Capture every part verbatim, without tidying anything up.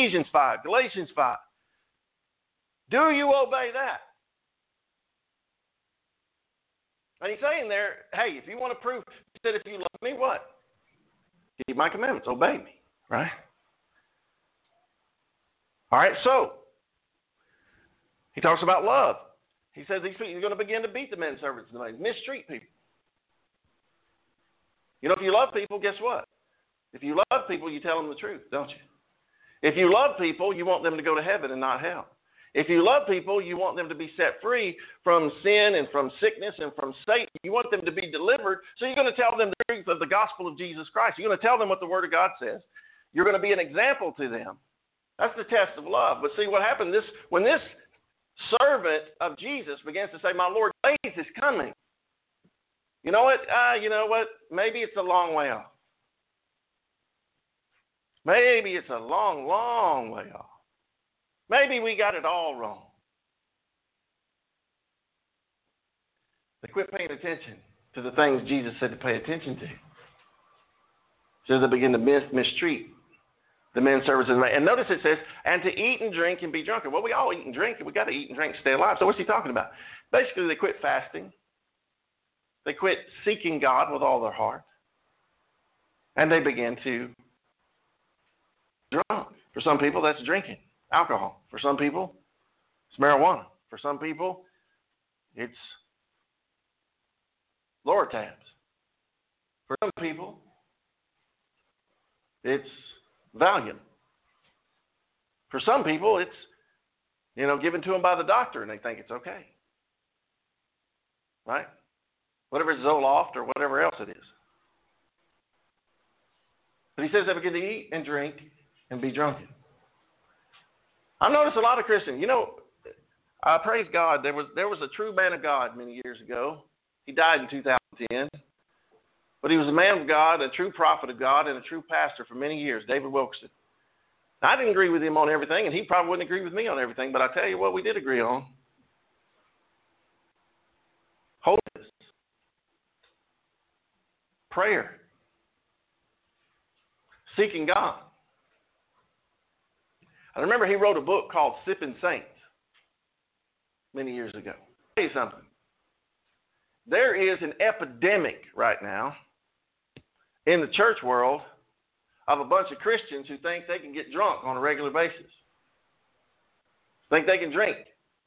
Ephesians five, Galatians five. Do you obey that? And he's saying there, hey, if you want to prove, he said, if you love me, what? Keep my commandments, obey me, right? All right, so he talks about love. He says these people, you're going to begin to beat the men servants, mistreat people. You know, if you love people, guess what? If you love people, you tell them the truth, don't you? If you love people, you want them to go to heaven and not hell. If you love people, you want them to be set free from sin and from sickness and from Satan. You want them to be delivered. So you're going to tell them the truth of the gospel of Jesus Christ. You're going to tell them what the Word of God says. You're going to be an example to them. That's the test of love. But see what happened? This when this servant of Jesus begins to say, my Lord, days is coming. You know what? Uh, you know what? Maybe it's a long way off. Maybe it's a long, long way off. Maybe we got it all wrong. They quit paying attention to the things Jesus said to pay attention to. So they begin to mis- mistreat the men servants. And notice it says, and to eat and drink and be drunken. Well, we all eat and drink, and we got to eat and drink to stay alive. So what's he talking about? Basically, they quit fasting. They quit seeking God with all their heart. And they begin to drunk. For some people, that's drinking alcohol. For some people, it's marijuana. For some people, it's Lortabs. For some people, it's Valium. For some people, it's, you know, given to them by the doctor and they think it's okay. Right? Whatever it's Zoloft or whatever else it is. But he says they begin to eat and drink and be drunken. I've noticed a lot of Christians, you know, uh, praise God, there was there was a true man of God many years ago. He died in two thousand ten. But he was a man of God, a true prophet of God, and a true pastor for many years, David Wilkerson. I didn't agree with him on everything, and he probably wouldn't agree with me on everything, but I tell you what we did agree on. Holiness. Prayer. Seeking God. I remember he wrote a book called Sipping Saints many years ago. I'll tell you something. There is an epidemic right now in the church world of a bunch of Christians who think they can get drunk on a regular basis. Think they can drink.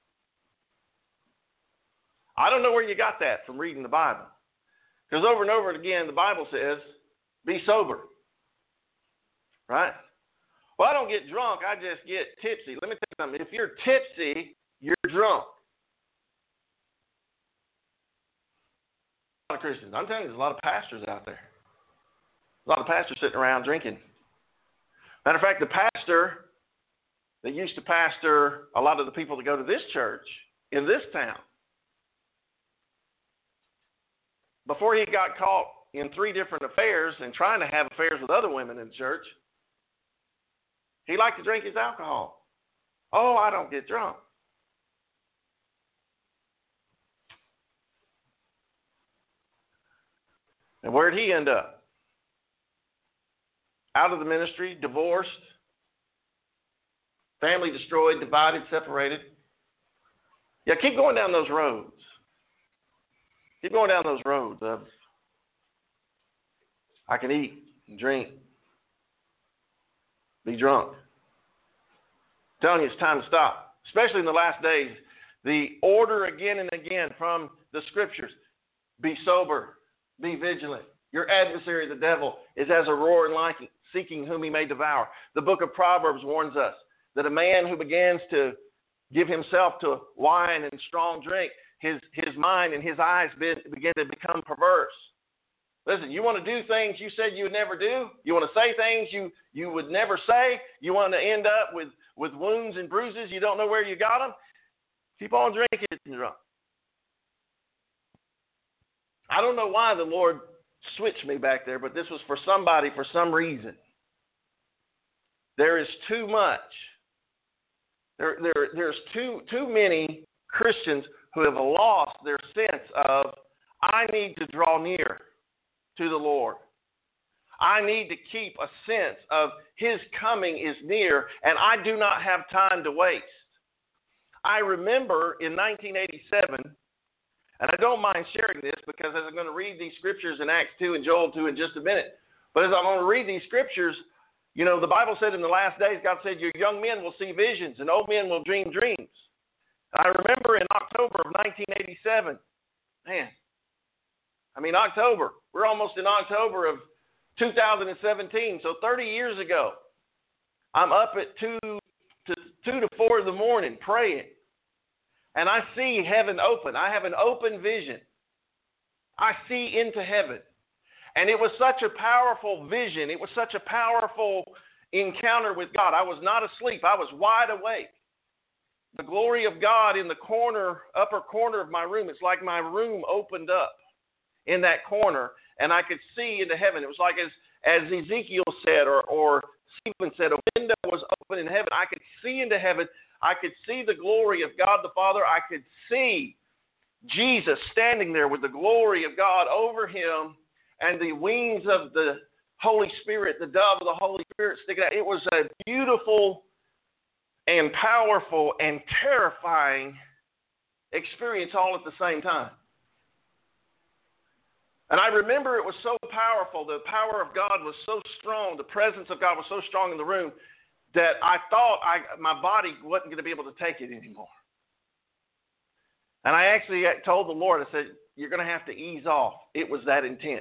I don't know where you got that from reading the Bible. Because over and over again, the Bible says, be sober. Right? Well, I don't get drunk. I just get tipsy. Let me tell you something. If you're tipsy, you're drunk. A lot of Christians. I'm telling you, there's a lot of pastors out there. A lot of pastors sitting around drinking. Matter of fact, the pastor that used to pastor a lot of the people that go to this church in this town, before he got caught in three different affairs and trying to have affairs with other women in the church, he liked to drink his alcohol. Oh, I don't get drunk. And where'd he end up? Out of the ministry, divorced, family destroyed, divided, separated. Yeah, keep going down those roads. Keep going down those roads of I can eat and drink, be drunk. I'm telling you, it's time to stop. Especially in the last days, the order again and again from the Scriptures, be sober, be vigilant. Your adversary, the devil, is as a roaring lion, seeking whom he may devour. The book of Proverbs warns us that a man who begins to give himself to wine and strong drink, his, his mind and his eyes begin to become perverse. Listen, you want to do things you said you would never do? You want to say things you, you would never say? You want to end up with, with wounds and bruises? You don't know where you got them? Keep on drinking and drunk. I don't know why the Lord switched me back there, but this was for somebody for some reason. There is too much. There, there, there's too, too many Christians who have lost their sense of, I need to draw near to the Lord. I need to keep a sense of His coming is near, and I do not have time to waste. I remember in nineteen eighty-seven, and I don't mind sharing this because as I'm going to read these scriptures in Acts two and Joel two in just a minute, but as I'm going to read these scriptures, you know, the Bible said in the last days, God said, your young men will see visions and old men will dream dreams. I remember in October of nineteen eighty-seven, man, I mean, October, we're almost in October of two thousand seventeen, so thirty years ago, I'm up at two to, two to four in the morning praying, and I see heaven open. I have an open vision. I see into heaven, and it was such a powerful vision. It was such a powerful encounter with God. I was not asleep. I was wide awake. The glory of God in the corner, upper corner of my room, it's like my room opened up in that corner, and I could see into heaven. It was like as, as Ezekiel said, or, or Stephen said, a window was open in heaven. I could see into heaven. I could see the glory of God the Father. I could see Jesus standing there with the glory of God over him and the wings of the Holy Spirit, the dove of the Holy Spirit sticking out. It was a beautiful and powerful and terrifying experience all at the same time. And I remember it was so powerful. The power of God was so strong. The presence of God was so strong in the room that I thought I, my body wasn't going to be able to take it anymore. And I actually told the Lord, I said, you're going to have to ease off. It was that intense.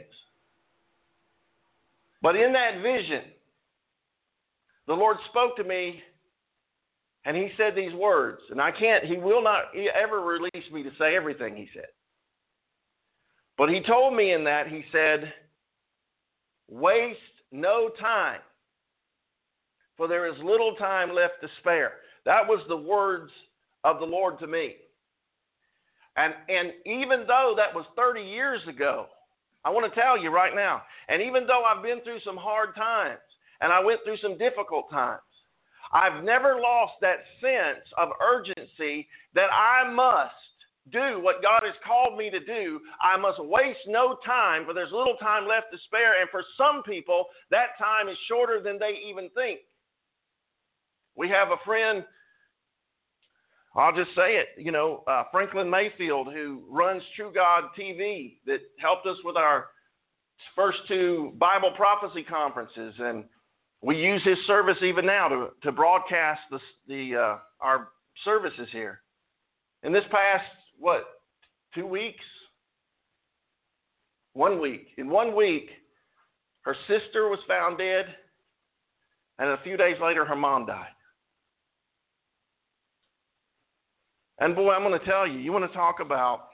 But in that vision, the Lord spoke to me, and He said these words. And I can't, He will not ever release me to say everything He said. But He told me in that, He said, waste no time, for there is little time left to spare. That was the words of the Lord to me. And, and even though that was thirty years ago, I want to tell you right now, and even though I've been through some hard times, and I went through some difficult times, I've never lost that sense of urgency that I must do what God has called me to do. I must waste no time, for there's little time left to spare. And for some people, that time is shorter than they even think. We have a friend, I'll just say it, you know, uh, Franklin Mayfield, who runs True God T V, that helped us with our first two Bible prophecy conferences. And we use his service even now to, to broadcast the, the uh, our services here. In this past, what, two weeks? One week. In one week, her sister was found dead, and a few days later, her mom died. And boy, I'm going to tell you, you want to talk about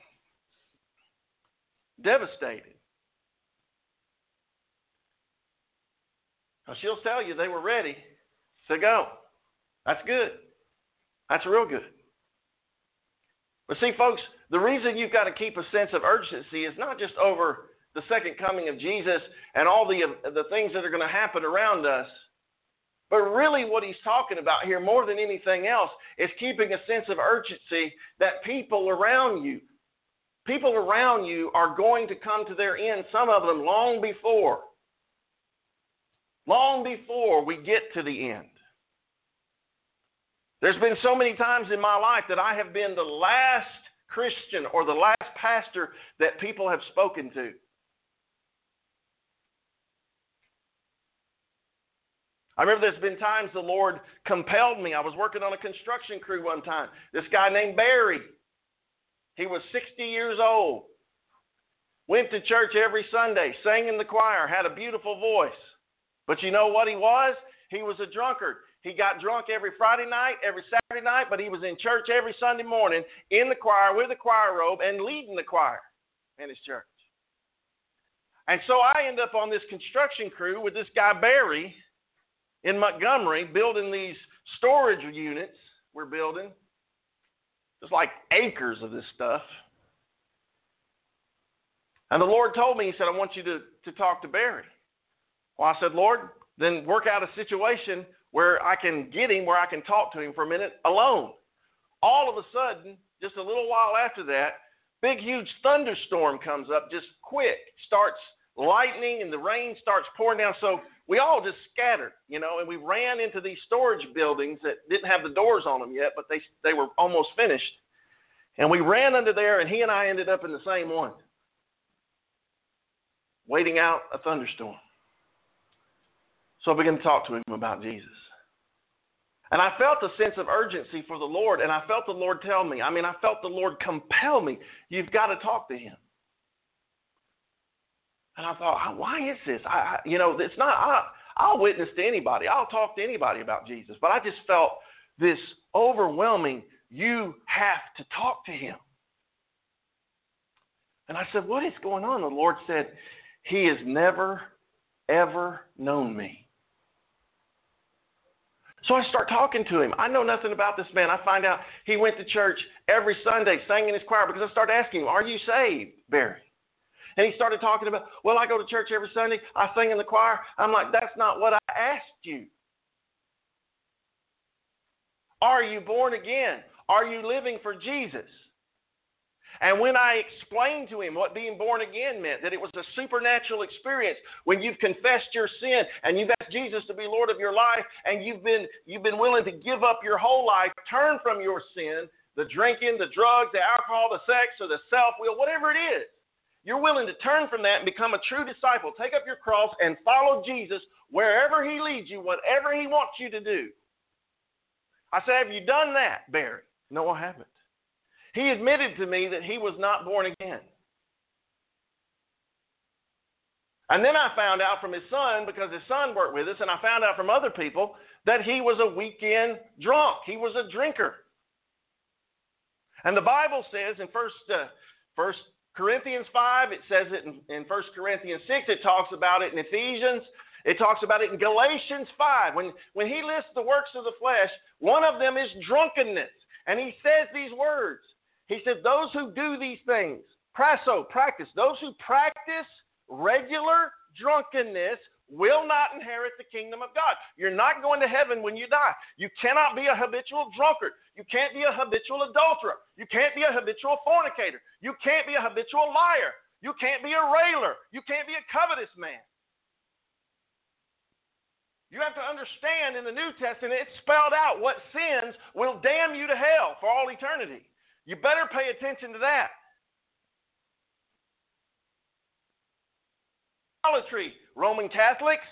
devastated. Now, she'll tell you they were ready to go. That's good. That's real good. But see, folks, the reason you've got to keep a sense of urgency is not just over the second coming of Jesus and all the, the things that are going to happen around us, but really what he's talking about here more than anything else is keeping a sense of urgency that people around you, people around you are going to come to their end, some of them long before, long before we get to the end. There's been so many times in my life that I have been the last Christian or the last pastor that people have spoken to. I remember there's been times the Lord compelled me. I was working on a construction crew one time. This guy named Barry, he was sixty years old, went to church every Sunday, sang in the choir, had a beautiful voice. But you know what he was? He was a drunkard. He got drunk every Friday night, every Saturday night, but he was in church every Sunday morning in the choir with a choir robe and leading the choir in his church. And so I end up on this construction crew with this guy Barry in Montgomery building these storage units we're building. Just like acres of this stuff. And the Lord told me, He said, I want you to, to talk to Barry. Well, I said, Lord, then work out a situation where I can get him, where I can talk to him for a minute alone. All of a sudden, just a little while after that, big, huge thunderstorm comes up, just quick, starts lightning and the rain starts pouring down. So we all just scattered, you know, and we ran into these storage buildings that didn't have the doors on them yet, but they they were almost finished. And we ran under there, and he and I ended up in the same one, waiting out a thunderstorm. So I began to talk to him about Jesus. And I felt a sense of urgency for the Lord, and I felt the Lord tell me, I mean, I felt the Lord compel me, you've got to talk to him. And I thought, why is this? I, I you know, it's not, I, I'll witness to anybody. I'll talk to anybody about Jesus. But I just felt this overwhelming, you have to talk to him. And I said, what is going on? The Lord said, he has never, ever known me. So I start talking to him. I know nothing about this man. I find out he went to church every Sunday, sang in his choir, because I started asking him, are you saved, Barry? And he started talking about, well, I go to church every Sunday. I sing in the choir. I'm like, that's not what I asked you. Are you born again? Are you living for Jesus? And when I explained to him what being born again meant, that it was a supernatural experience when you've confessed your sin and you've asked Jesus to be Lord of your life, and you've been you've been willing to give up your whole life, turn from your sin, the drinking, the drugs, the alcohol, the sex, or the self-will, whatever it is. You're willing to turn from that and become a true disciple. Take up your cross and follow Jesus wherever he leads you, whatever he wants you to do. I said, have you done that, Barry? No, I haven't. He admitted to me that he was not born again. And then I found out from his son, because his son worked with us, and I found out from other people that he was a weekend drunk. He was a drinker. And the Bible says in First, uh, First Corinthians five, it says it in, in First Corinthians six, it talks about it in Ephesians, it talks about it in Galatians five. When, when he lists the works of the flesh, one of them is drunkenness. And he says these words. He said, those who do these things, prasso, practice, those who practice regular drunkenness will not inherit the kingdom of God. You're not going to heaven when you die. You cannot be a habitual drunkard. You can't be a habitual adulterer. You can't be a habitual fornicator. You can't be a habitual liar. You can't be a railer. You can't be a covetous man. You have to understand in the New Testament, it's spelled out what sins will damn you to hell for all eternity. You better pay attention to that. Idolatry, Roman Catholics.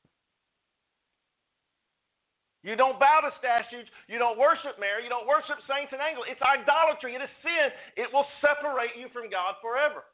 You don't bow to statues. You don't worship Mary. You don't worship saints and angels. It's idolatry. It is sin. It will separate you from God forever.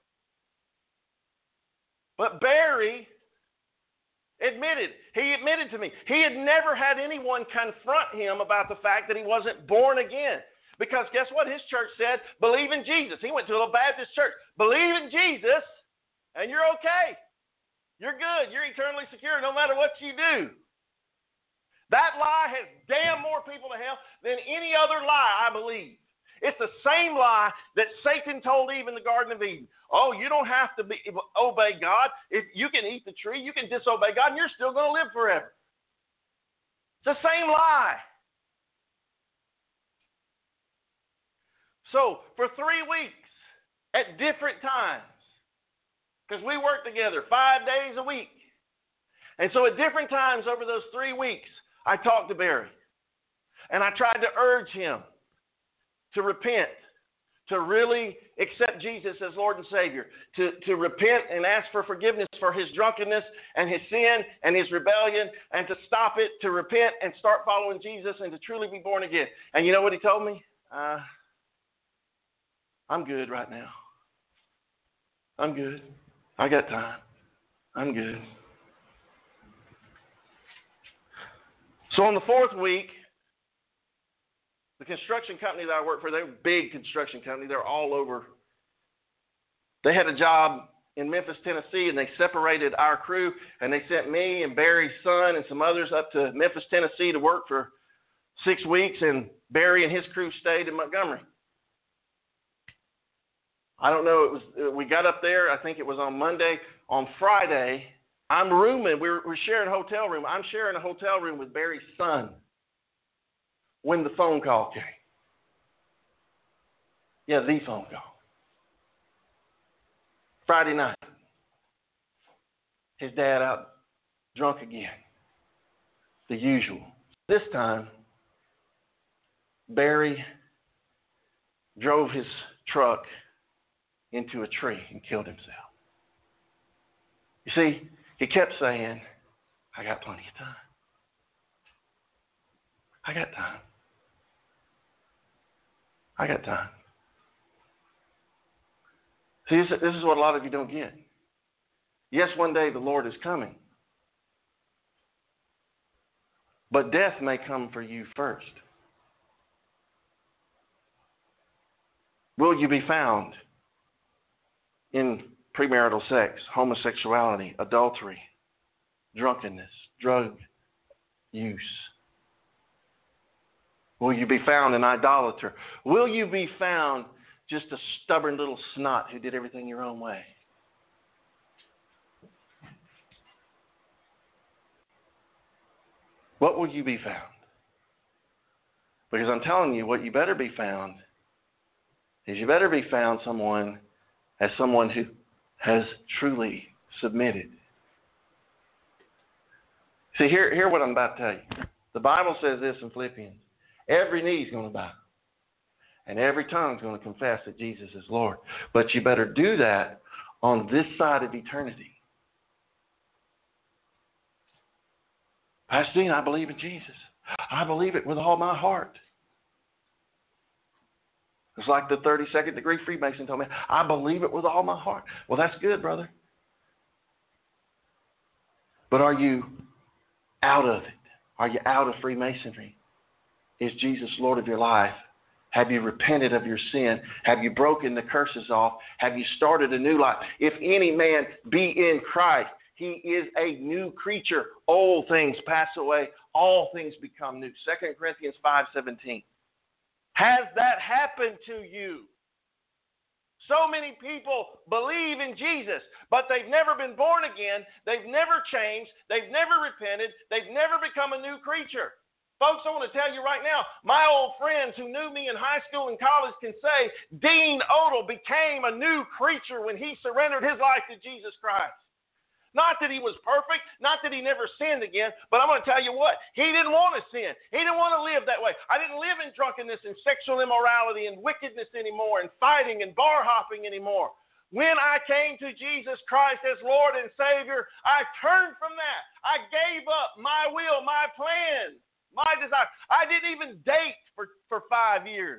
But Barry admitted, he admitted to me, he had never had anyone confront him about the fact that he wasn't born again. Because guess what? His church said, believe in Jesus. He went to a Baptist church. Believe in Jesus, and you're okay. You're good. You're eternally secure no matter what you do. That lie has damned more people to hell than any other lie, I believe. It's the same lie that Satan told Eve in the Garden of Eden. Oh, you don't have to be, obey God. If you can eat the tree, you can disobey God, and you're still going to live forever. It's the same lie. So, for three weeks, at different times, because we work together five days a week. And so at different times over those three weeks, I talked to Barry. And I tried to urge him to repent, to really accept Jesus as Lord and Savior, to, to repent and ask for forgiveness for his drunkenness and his sin and his rebellion, and to stop it, to repent and start following Jesus and to truly be born again. And you know what he told me? Uh, I'm good right now. I'm good. I got time. I'm good. So on the fourth week, the construction company that I work for, they're a big construction company. They're all over. They had a job in Memphis, Tennessee, and they separated our crew, and they sent me and Barry's son and some others up to Memphis, Tennessee to work for six weeks, and Barry and his crew stayed in Montgomery. I don't know, it was, we got up there, I think it was on Monday. On Friday, I'm rooming, we're, we're sharing a hotel room. I'm sharing a hotel room with Barry's son when the phone call came. Yeah, the phone call. Friday night. his dad out drunk again. The usual. This time, Barry drove his truck into a tree and killed himself. You see, he kept saying, I got plenty of time. I got time. I got time. See, this, this is what a lot of you don't get. Yes, one day the Lord is coming. But death may come for you first. Will you be found in premarital sex, homosexuality, adultery, drunkenness, drug use? Will you be found an idolater? Will you be found just a stubborn little snot who did everything your own way? What will you be found? Because I'm telling you, what you better be found is you better be found someone as someone who has truly submitted. See, here, hear what I'm about to tell you. The Bible says this in Philippians. Every knee is going to bow. And every tongue is going to confess that Jesus is Lord. But you better do that on this side of eternity. Pastor Dean, I believe in Jesus. I believe it with all my heart. It's like the thirty-second degree Freemason told me, I believe it with all my heart. Well, that's good, brother. But are you out of it? Are you out of Freemasonry? Is Jesus Lord of your life? Have you repented of your sin? Have you broken the curses off? Have you started a new life? If any man be in Christ, he is a new creature. Old things pass away. All things become new. Second Corinthians five seventeen. Has that happened to you? So many people believe in Jesus, but they've never been born again. They've never changed. They've never repented. They've never become a new creature. Folks, I want to tell you right now, my old friends who knew me in high school and college can say Dean Odle became a new creature when he surrendered his life to Jesus Christ. Not that he was perfect, not that he never sinned again, but I'm going to tell you what, he didn't want to sin. He didn't want to live that way. I didn't live in drunkenness and sexual immorality and wickedness anymore and fighting and bar hopping anymore. When I came to Jesus Christ as Lord and Savior, I turned from that. I gave up my will, my plan, my desire. I didn't even date for, for five years.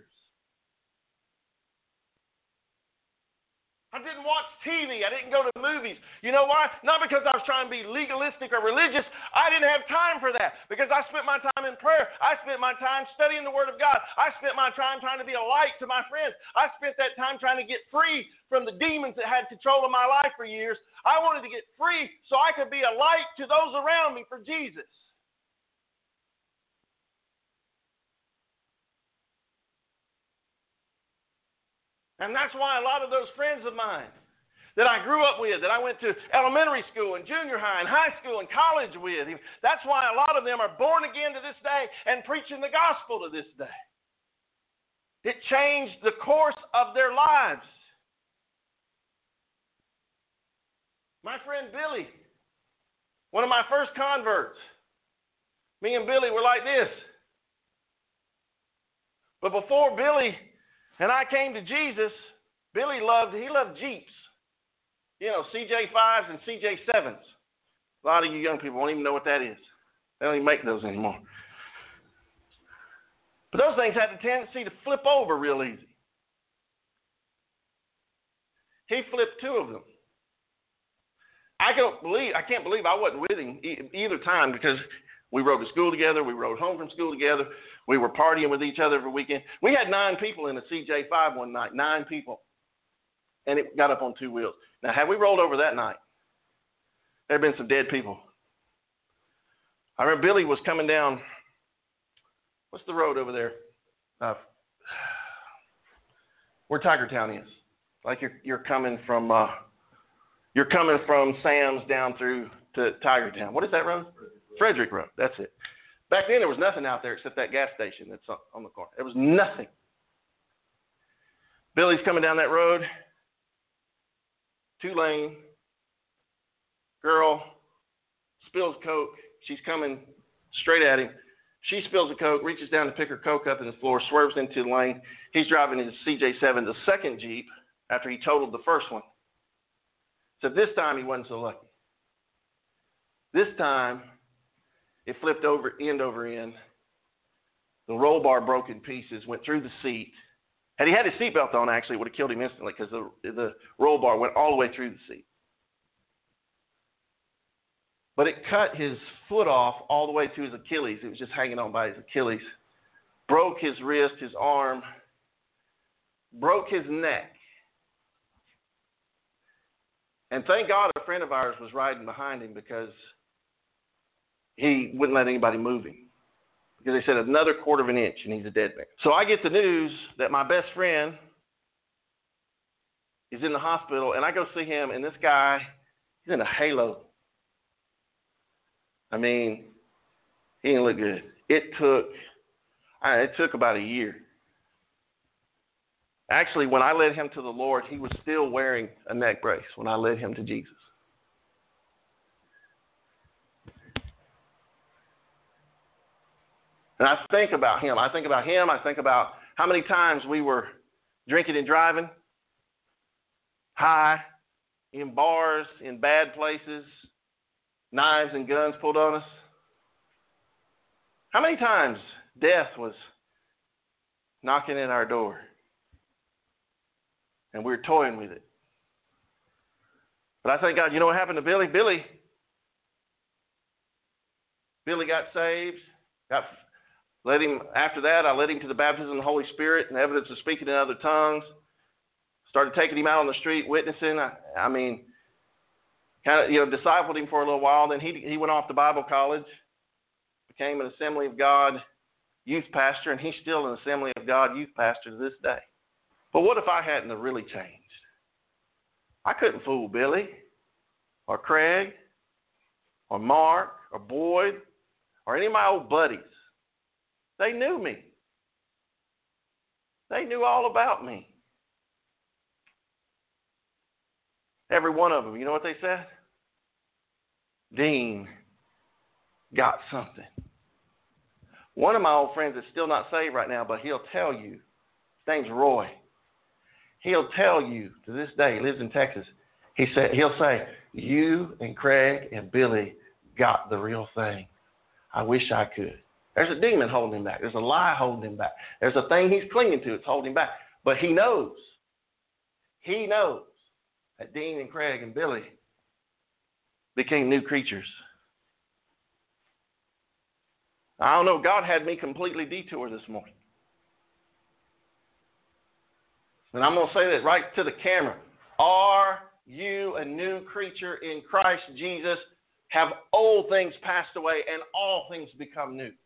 I didn't watch T V. I didn't go to movies. You know why? Not because I was trying to be legalistic or religious. I didn't have time for that because I spent my time in prayer. I spent my time studying the Word of God. I spent my time trying to be a light to my friends. I spent that time trying to get free from the demons that had control of my life for years. I wanted to get free so I could be a light to those around me for Jesus. And that's why a lot of those friends of mine that I grew up with, that I went to elementary school and junior high and high school and college with, that's why a lot of them are born again to this day and preaching the gospel to this day. It changed the course of their lives. My friend Billy, one of my first converts, me and Billy were like this. But before Billy and I came to Jesus, Billy loved, he loved Jeeps. You know, C J fives and C J sevens. A lot of you young people won't even know what that is. They don't even make those anymore. But those things had the tendency to flip over real easy. He flipped two of them. I don't believe, I can't believe I wasn't with him either time because we rode to school together. We rode home from school together. We were partying with each other every weekend. We had nine people in a C J five one night, nine people. And it got up on two wheels. Now, had we rolled over that night, there had been some dead people. I remember Billy was coming down, what's the road over there? Uh, where Tiger Town is. Like you're you're coming from uh, you're coming from Sam's down through to Tiger Town. What is that road? Frederick Road. That's it. Back then, there was nothing out there except that gas station that's on the corner. There was nothing. Billy's coming down that road, two lane, girl spills Coke. She's coming straight at him. She spills the Coke, reaches down to pick her Coke up in the floor, swerves into the lane. He's driving his C J seven, the second Jeep, after he totaled the first one. So this time he wasn't so lucky. This time it flipped over end over end. The roll bar broke in pieces, went through the seat. Had he had his seatbelt on, actually, it would have killed him instantly because the, the roll bar went all the way through the seat. But it cut his foot off all the way to his Achilles. It was just hanging on by his Achilles. Broke his wrist, his arm. Broke his neck. And thank God a friend of ours was riding behind him because he wouldn't let anybody move him. Because they said another quarter of an inch and he's a dead man. So I get the news that my best friend is in the hospital, and I go see him, and this guy, he's in a halo. I mean, he didn't look good. It took, it took about a year. Actually, when I led him to the Lord, he was still wearing a neck brace when I led him to Jesus. And I think about him. I think about him. I think about how many times we were drinking and driving, high, in bars, in bad places, knives and guns pulled on us. How many times death was knocking at our door and we were toying with it. But I thank God, you know what happened to Billy? Billy, Billy got saved, got Led him, after that, I led him to the baptism of the Holy Spirit and evidence of speaking in other tongues. Started taking him out on the street, witnessing. I, I mean, kind of, you know, discipled him for a little while. Then he he went off to Bible college, became an Assembly of God youth pastor, and he's still an Assembly of God youth pastor to this day. But what if I hadn't have really changed? I couldn't fool Billy or Craig or Mark or Boyd or any of my old buddies. They knew me. They knew all about me. Every one of them. You know what they said? Dean got something. One of my old friends is still not saved right now, but he'll tell you, his name's Roy. He'll tell you to this day, he lives in Texas. He said, he'll say, you and Craig and Billy got the real thing. I wish I could. There's a demon holding him back. There's a lie holding him back. There's a thing he's clinging to that's holding him back. But he knows. He knows that Dean and Craig and Billy became new creatures. I don't know. God had me completely detoured this morning. And I'm going to say that right to the camera. Are you a new creature in Christ Jesus? Have old things passed away and all things become new?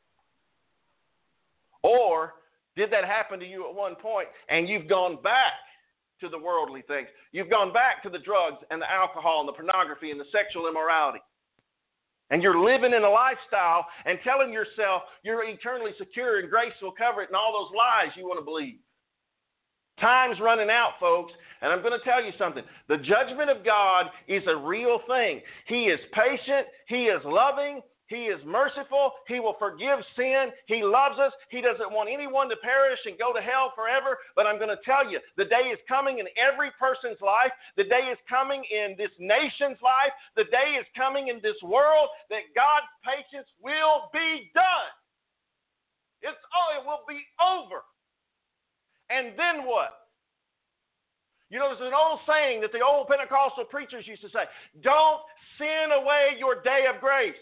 Or did that happen to you at one point and you've gone back to the worldly things? You've gone back to the drugs and the alcohol and the pornography and the sexual immorality. And you're living in a lifestyle and telling yourself you're eternally secure and grace will cover it and all those lies you want to believe. Time's running out, folks, and I'm going to tell you something. The judgment of God is a real thing. He is patient. He is loving. He is merciful. He will forgive sin. He loves us. He doesn't want anyone to perish and go to hell forever. But I'm going to tell you, the day is coming in every person's life. The day is coming in this nation's life. The day is coming in this world that God's patience will be done. It's, oh, it will be over. And then what? You know, there's an old saying that the old Pentecostal preachers used to say, don't sin away your day of grace.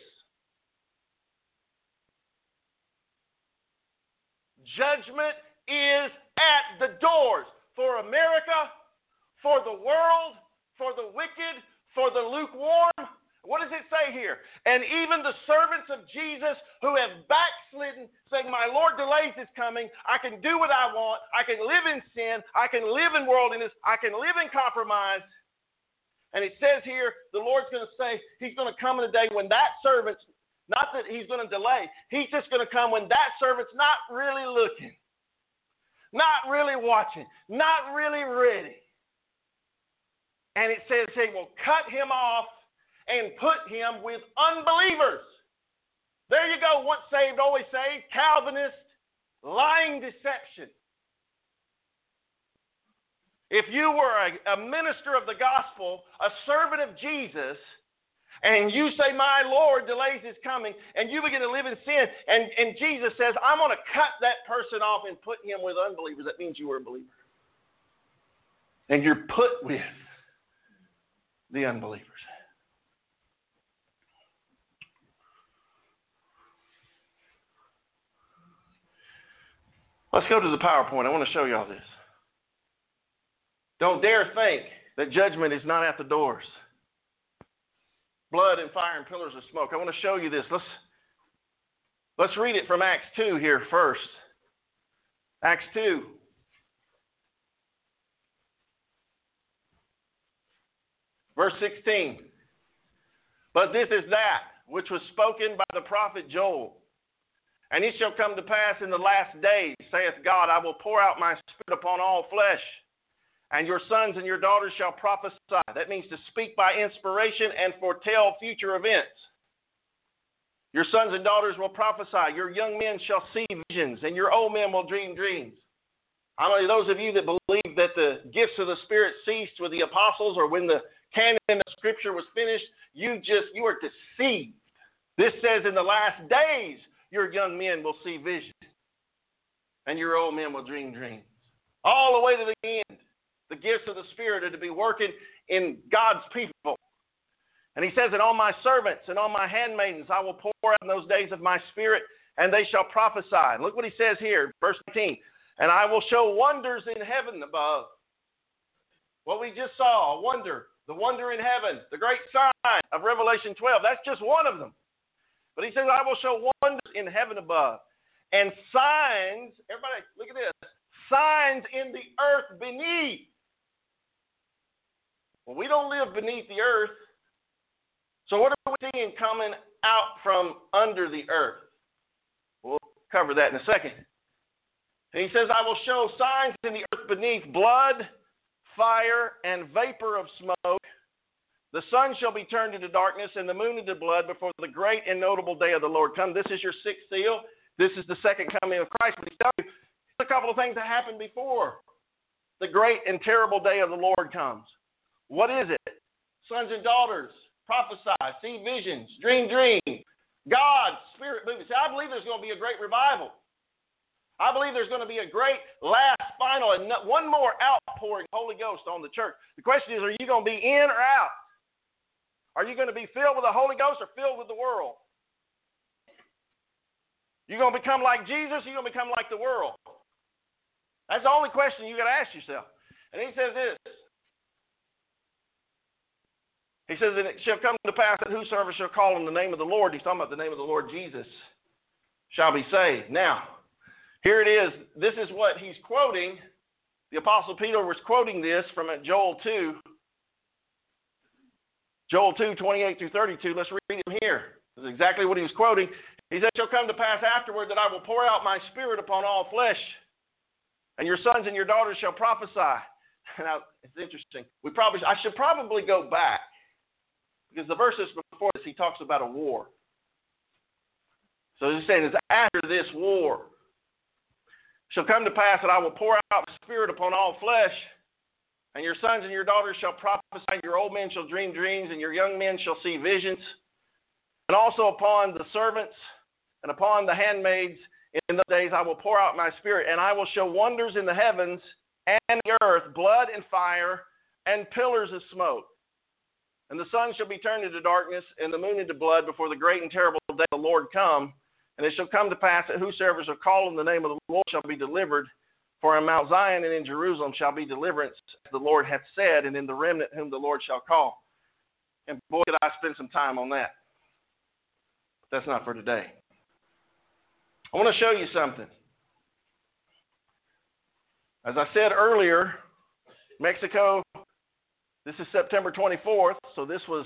Judgment is at the doors for America, for the world, for the wicked, for the lukewarm. What does it say here? And even the servants of Jesus who have backslidden, saying, my Lord delays his coming. I can do what I want. I can live in sin. I can live in worldliness. I can live in compromise. And it says here, the Lord's going to say, he's going to come in a day when that servant's, not that he's going to delay, he's just going to come when that servant's not really looking, not really watching, not really ready. And it says he will cut him off and put him with unbelievers. There you go. Once saved, always saved. Calvinist, lying deception. If you were a, a minister of the gospel, a servant of Jesus, and you say, my Lord delays his coming, and you begin to live in sin, and, and Jesus says, I'm going to cut that person off and put him with unbelievers, that means you were a believer. And you're put with the unbelievers. Let's go to the PowerPoint. I want to show you all this. Don't dare think that judgment is not at the doors. Blood and fire and pillars of smoke. I want to show you this. Let's, let's read it from Acts two here first. Acts two. Verse sixteen. But this is that which was spoken by the prophet Joel. And it shall come to pass in the last days, saith God, I will pour out my spirit upon all flesh, and your sons and your daughters shall prophesy. That means to speak by inspiration and foretell future events. Your sons and daughters will prophesy. Your young men shall see visions, and your old men will dream dreams. How many of those of you that believe that the gifts of the Spirit ceased with the apostles, or when the canon of Scripture was finished, you just, you are deceived. This says in the last days, your young men will see visions, and your old men will dream dreams. All the way to the end, the gifts of the Spirit are to be working in God's people. And he says, and on my servants and on my handmaidens I will pour out in those days of my Spirit, and they shall prophesy. And look what he says here, verse eighteen. And I will show wonders in heaven above. What we just saw, a wonder, the wonder in heaven, the great sign of Revelation twelve. That's just one of them. But he says, I will show wonders in heaven above, and signs, everybody, look at this, signs in the earth beneath. Well, we don't live beneath the earth, so what are we seeing coming out from under the earth? We'll cover that in a second. And he says, I will show signs in the earth beneath, blood, fire, and vapor of smoke. The sun shall be turned into darkness and the moon into blood before the great and notable day of the Lord come. This is your sixth seal. This is the second coming of Christ. But he's telling you a couple of things that happened before the great and terrible day of the Lord comes. What is it? Sons and daughters prophesy, see visions, dream dreams. God's Spirit moving. See, I believe there's going to be a great revival. I believe there's going to be a great last, final, and one more outpouring of the Holy Ghost on the church. The question is, are you going to be in or out? Are you going to be filled with the Holy Ghost or filled with the world? You're going to become like Jesus, or you're going to become like the world? That's the only question you got to ask yourself. And he says this. He says, and it shall come to pass that whosoever shall call on the name of the Lord, he's talking about the name of the Lord Jesus, shall be saved. Now, here it is. This is what he's quoting. The Apostle Peter was quoting this from Joel two. Joel two, twenty-eight through thirty-two. Let's read him here. This is exactly what he was quoting. He said, it shall come to pass afterward that I will pour out my Spirit upon all flesh, and your sons and your daughters shall prophesy. Now, it's interesting. We probably, I should probably go back, because the verses before this, he talks about a war. So he's saying, it's after this war. Shall come to pass that I will pour out my Spirit upon all flesh, and your sons and your daughters shall prophesy, your old men shall dream dreams, and your young men shall see visions. And also upon the servants and upon the handmaids in those days I will pour out my Spirit, and I will show wonders in the heavens and the earth, blood and fire, and pillars of smoke. And the sun shall be turned into darkness, and the moon into blood, before the great and terrible day of the Lord come. And it shall come to pass that whosoever shall call on the name of the Lord shall be delivered. For in Mount Zion and in Jerusalem shall be deliverance, as the Lord hath said, and in the remnant whom the Lord shall call. And boy, did I spend some time on that. But that's not for today. I want to show you something. As I said earlier, Mexico, this is September twenty-fourth, so this was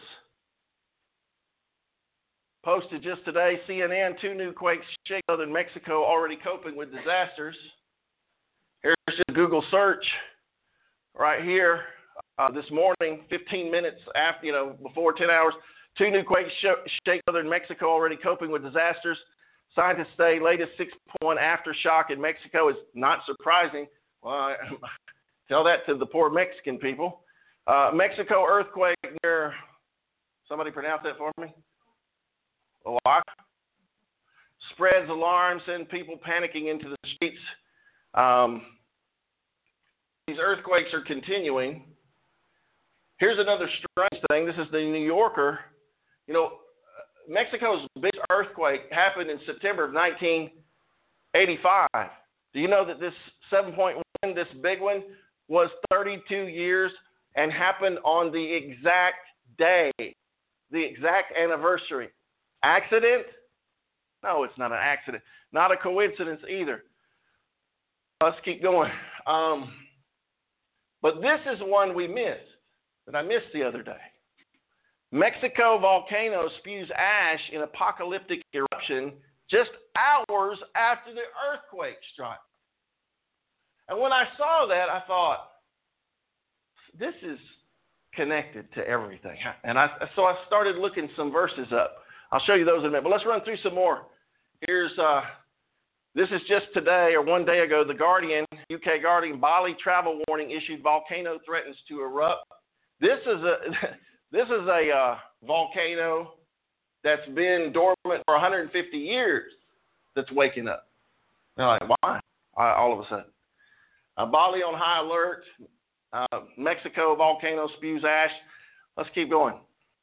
posted just today. C N N, two new quakes shake southern Mexico, already coping with disasters. Here's just a Google search right here uh, this morning, fifteen minutes after, you know, before ten hours. Two new quakes shake southern Mexico, already coping with disasters. Scientists say latest six point one aftershock in Mexico is not surprising. Well, I, tell that to the poor Mexican people. Uh, Mexico earthquake near, somebody pronounce that for me? Oaxaca. Spreads alarm, send people panicking into the streets. Um, these earthquakes are continuing. Here's another strange thing. This is the New Yorker. You know, Mexico's biggest earthquake happened in September of nineteen eighty-five. Do you know that this seven point one, this big one, was thirty-two years and happened on the exact day, the exact anniversary? Accident? No, it's not an accident. Not a coincidence either. Let's keep going. Um, but this is one we missed, that I missed the other day. Mexico volcano spews ash in apocalyptic eruption just hours after the earthquake struck. And when I saw that, I thought, this is connected to everything. And I, so I started looking some verses up. I'll show you those in a minute. But let's run through some more. Here's, uh, this is just today or one day ago, the Guardian, U K Guardian, Bali travel warning issued, volcano threatens to erupt. This is a... This is a uh, volcano that's been dormant for one hundred fifty years that's waking up. They're like, why? Uh, all of a sudden. Uh, Bali on high alert. Uh, Mexico volcano spews ash. Let's keep going.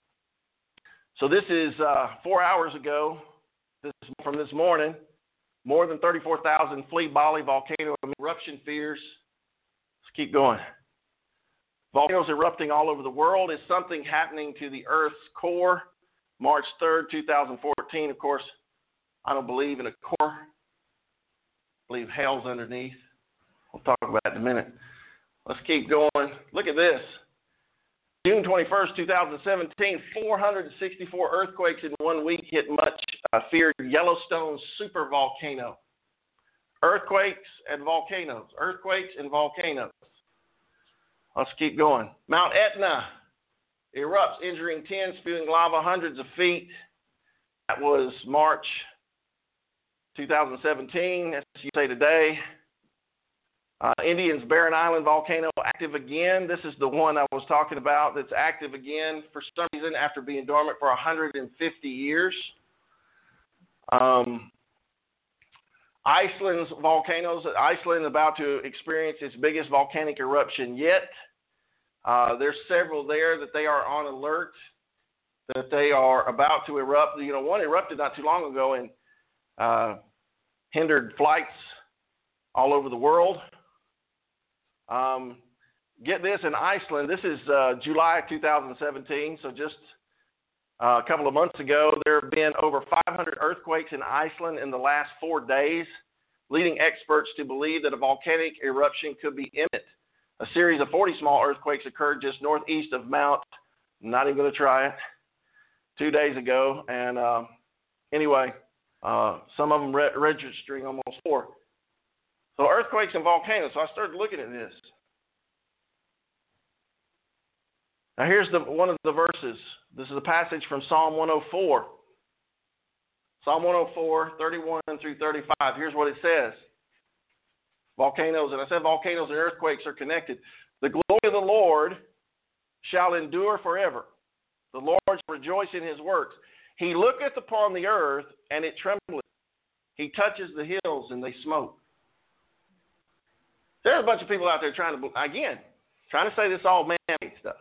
So this is uh, four hours ago, this is from this morning. More than thirty-four thousand flee Bali volcano eruption fears. Let's keep going. Volcanoes erupting all over the world. Is something happening to the Earth's core? March third, two thousand fourteen. Of course, I don't believe in a core. I believe hell's underneath. We'll talk about it in a minute. Let's keep going. Look at this. June twenty-first, two thousand seventeen, four hundred sixty-four earthquakes in one week hit much uh, feared Yellowstone supervolcano. Earthquakes and volcanoes. Earthquakes and volcanoes. Let's keep going. Mount Etna erupts, injuring ten, spewing lava hundreds of feet. That was March two thousand seventeen, as you say today. Uh, Indians' Barren Island volcano active again. This is the one I was talking about that's active again for some reason after being dormant for one hundred fifty years. Um, Iceland's volcanoes. Iceland about to experience its biggest volcanic eruption yet. Uh, there's several there that they are on alert, that they are about to erupt. You know, one erupted not too long ago and uh, hindered flights all over the world. Um, get this, in Iceland, this is uh, July two thousand seventeen, so just uh, a couple of months ago, there have been over five hundred earthquakes in Iceland in the last four days, leading experts to believe that a volcanic eruption could be imminent. A series of forty small earthquakes occurred just northeast of Mount, I'm not even going to try it, two days ago. And uh, anyway, uh, some of them re- registering almost four. So earthquakes and volcanoes. So I started looking at this. Now here's the, one of the verses. This is a passage from Psalm one oh four. Psalm one oh four, thirty-one through thirty-five. Here's what it says. Volcanoes, and I said volcanoes and earthquakes are connected. The glory of the Lord shall endure forever. The Lord shall rejoice in his works. He looketh upon the earth, and it trembleth. He touches the hills, and they smoke. There's a bunch of people out there trying to, again, trying to say this all man-made stuff.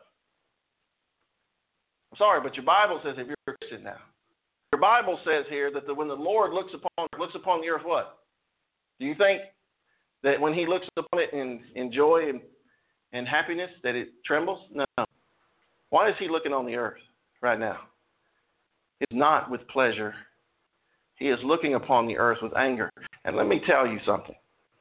I'm sorry, but your Bible says, if you're a Christian now, your Bible says here that the, when the Lord looks upon looks upon the earth, what? Do you think that when he looks upon it in, in joy and, and happiness, that it trembles? No. Why is he looking on the earth right now? It's not with pleasure. He is looking upon the earth with anger. And let me tell you something.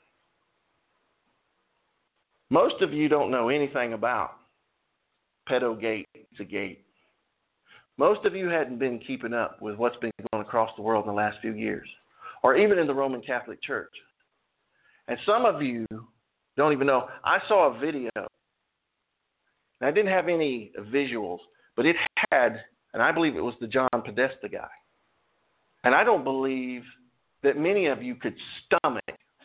Most of you don't know anything about Pedogate, Gate. Most of you hadn't been keeping up with what's been going on across the world in the last few years, or even in the Roman Catholic Church. And some of you don't even know. I saw a video. And I didn't have any visuals, but it had And I believe it was the John Podesta guy. And I don't believe that many of you could stomach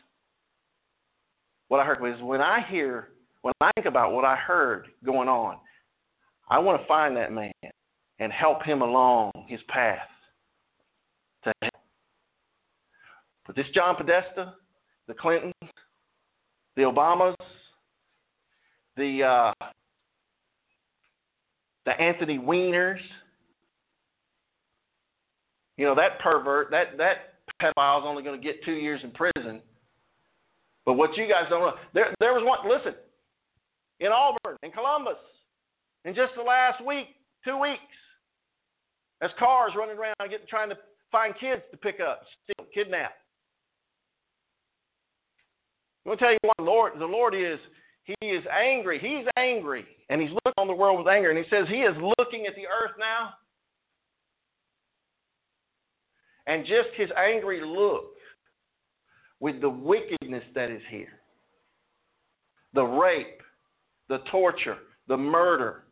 what I heard. Was when I hear, when I think about what I heard going on, I want to find that man and help him along his path to hell. But this John Podesta, the Clintons, the Obamas, the uh, the Anthony Weiners, you know, that pervert, that that pedophile is only going to get two years in prison. But what you guys don't know, there there was one. Listen, in Auburn, in Columbus, in just the last week, two weeks, there's cars running around getting trying to find kids to pick up, steal, kidnap. I'm going to tell you what the Lord, the Lord is. He is angry. He's angry. And he's looking on the world with anger. And he says he is looking at the earth now. And just his angry look with the wickedness that is here. The rape, the torture, the murder.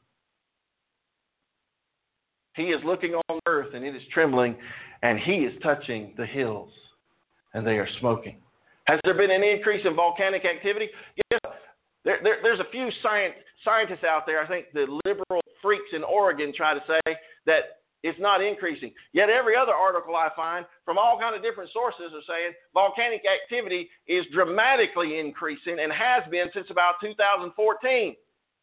He is looking on earth and it is trembling. And he is touching the hills. And they are smoking. Has there been an increase in volcanic activity? Yes. There, there, there's a few science, scientists out there, I think the liberal freaks in Oregon try to say that it's not increasing. Yet every other article I find from all kinds of different sources are saying volcanic activity is dramatically increasing and has been since about two thousand fourteen.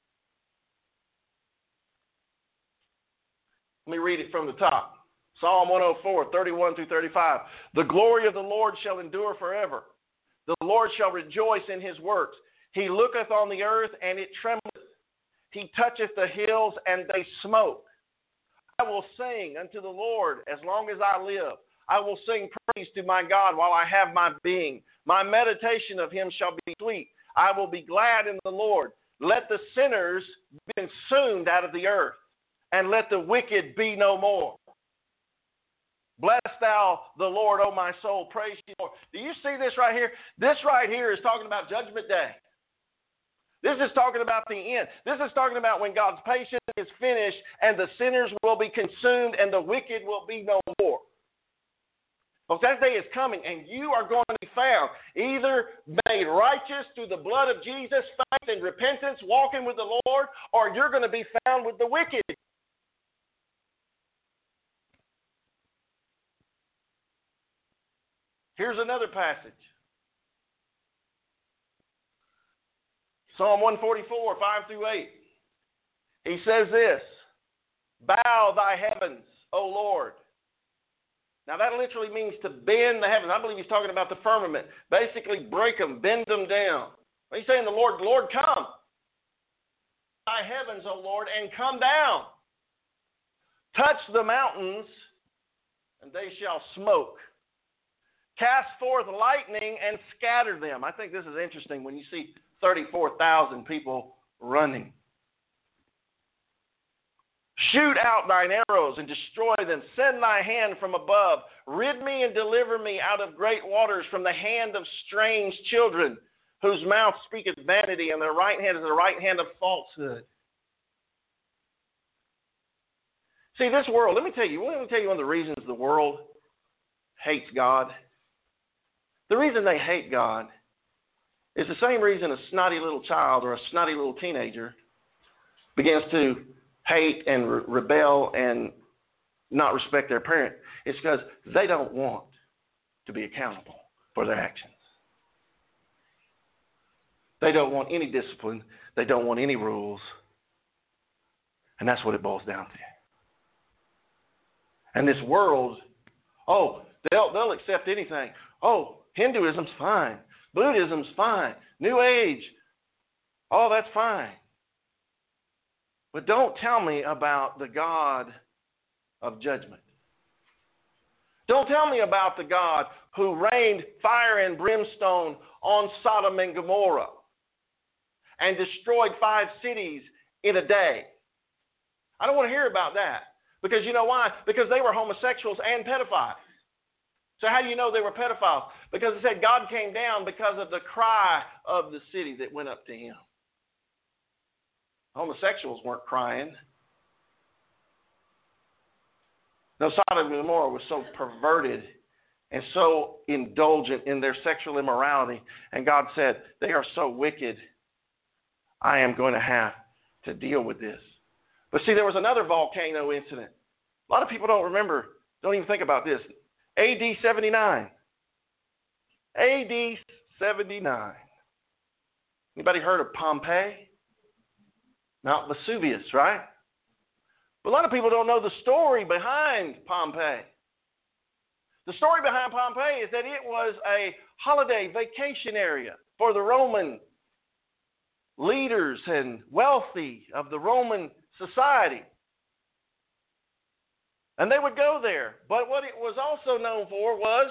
Let me read it from the top. Psalm one oh four, thirty-one through thirty-five. The glory of the Lord shall endure forever. The Lord shall rejoice in his works. He looketh on the earth, and it trembleth. He toucheth the hills, and they smoke. I will sing unto the Lord as long as I live. I will sing praise to my God while I have my being. My meditation of him shall be sweet. I will be glad in the Lord. Let the sinners be consumed out of the earth, and let the wicked be no more. Bless thou the Lord, O my soul. Praise you, Lord. Do you see this right here? This right here is talking about Judgment Day. This is talking about the end. This is talking about when God's patience is finished and the sinners will be consumed and the wicked will be no more. Because that day is coming and you are going to be found either made righteous through the blood of Jesus, faith and repentance, walking with the Lord, or you're going to be found with the wicked. Here's another passage. Psalm one forty-four, five through eight. He says this, bow thy heavens, O Lord. Now that literally means to bend the heavens. I believe he's talking about the firmament. Basically break them, bend them down. He's saying the Lord, Lord, come. Thy heavens, O Lord, and come down. Touch the mountains, and they shall smoke. Cast forth lightning and scatter them. I think this is interesting when you see thirty-four thousand people running. Shoot out thine arrows and destroy them. Send thy hand from above. Rid me and deliver me out of great waters, from the hand of strange children, whose mouth speaketh vanity, and their right hand is the right hand of falsehood. See, this world, let me tell you, let me tell you one of the reasons the world hates God. The reason they hate God is the same reason a snotty little child or a snotty little teenager begins to hate and re- rebel and not respect their parent. It's because they don't want to be accountable for their actions. They don't want any discipline. They don't want any rules. And that's what it boils down to. And this world, oh, they'll, they'll accept anything. Oh, Hinduism's fine. Buddhism's fine. New Age, oh, that's fine. But don't tell me about the God of judgment. Don't tell me about the God who rained fire and brimstone on Sodom and Gomorrah and destroyed five cities in a day. I don't want to hear about that. Because you know why? Because they were homosexuals and pedophiles. So how do you know they were pedophiles? Because it said God came down because of the cry of the city that went up to him. Homosexuals weren't crying. No, Sodom and Gomorrah was so perverted and so indulgent in their sexual immorality. And God said, they are so wicked, I am going to have to deal with this. But see, there was another volcano incident. A lot of people don't remember, don't even think about this. A D seventy-nine. A D seventy-nine. Anybody heard of Pompeii? Mount Vesuvius, right? But a lot of people don't know the story behind Pompeii. The story behind Pompeii is that it was a holiday vacation area for the Roman leaders and wealthy of the Roman society. And they would go there. But what it was also known for was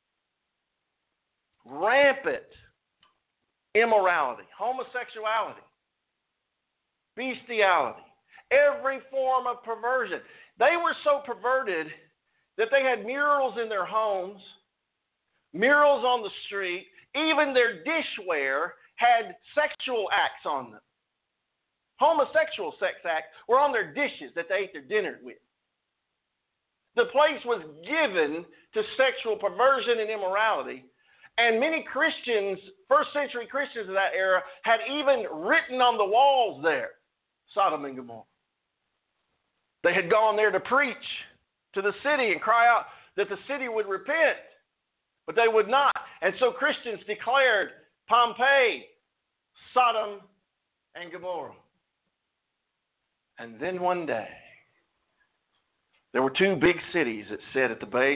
rampant immorality, homosexuality, bestiality, every form of perversion. They were so perverted that they had murals in their homes, murals on the street, even their dishware had sexual acts on them. Homosexual sex acts were on their dishes that they ate their dinner with. The place was given to sexual perversion and immorality. And many Christians, first century Christians of that era, had even written on the walls there, Sodom and Gomorrah. They had gone there to preach to the city and cry out that the city would repent, but they would not. And so Christians declared Pompeii, Sodom and Gomorrah. And then one day, there were two big cities that sit at the base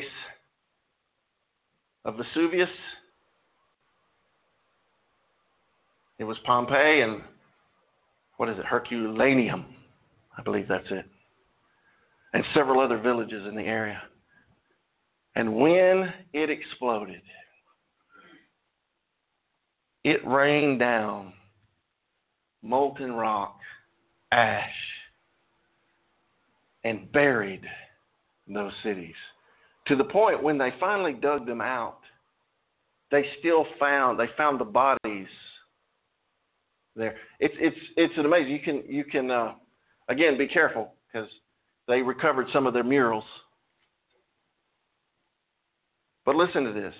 of Vesuvius. It was Pompeii and, what is it, Herculaneum. I believe that's it. And several other villages in the area. And when it exploded, it rained down molten rock, ash, and buried those cities. To the point when they finally dug them out, they still found, they found the bodies there. It's, it's, it's an amazing, you can, you can uh, again, be careful because they recovered some of their murals. But listen to this.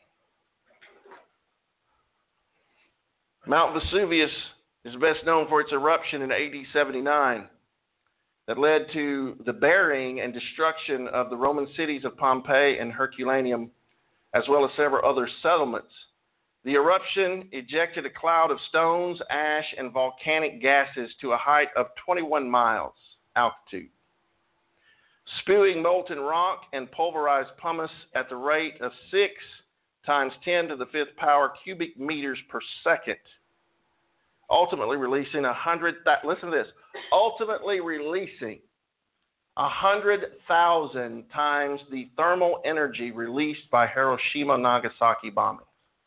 Mount Vesuvius is best known for its eruption in A D seventy-nine that led to the burying and destruction of the Roman cities of Pompeii and Herculaneum, as well as several other settlements. The eruption ejected a cloud of stones, ash, and volcanic gases to a height of twenty-one miles altitude, spewing molten rock and pulverized pumice at the rate of six times ten to the fifth power cubic meters per second, ultimately releasing a hundred. Listen to this. Ultimately releasing a hundred thousand times the thermal energy released by Hiroshima Nagasaki bombing.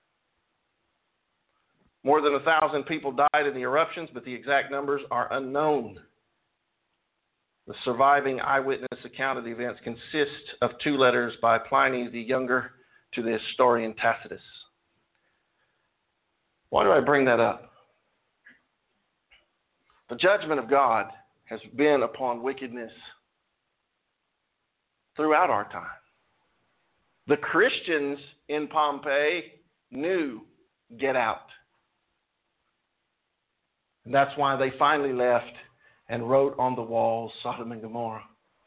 More than a thousand people died in the eruptions, but the exact numbers are unknown. The surviving eyewitness account of the events consists of two letters by Pliny the Younger to the historian Tacitus. Why do I bring that up? The judgment of God has been upon wickedness throughout our time. The Christians in Pompeii knew, get out. And that's why they finally left and wrote on the walls Sodom and Gomorrah.